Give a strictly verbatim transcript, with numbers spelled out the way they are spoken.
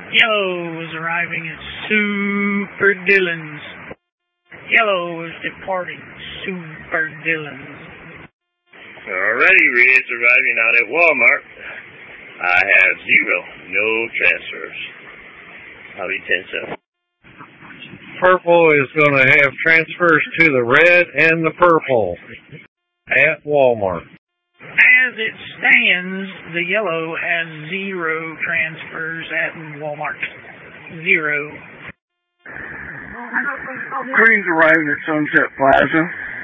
Yellow is arriving at Super Dillon's. Yellow is departing Super Dillon's. Alrighty, Red's arriving out at Walmart. I have zero, no transfers. I'll be ten seven. Purple is going to have transfers to the red and the purple at Walmart. As it stands, the yellow has zero transfers at Walmart. Zero. Green's arriving at Sunset Plaza.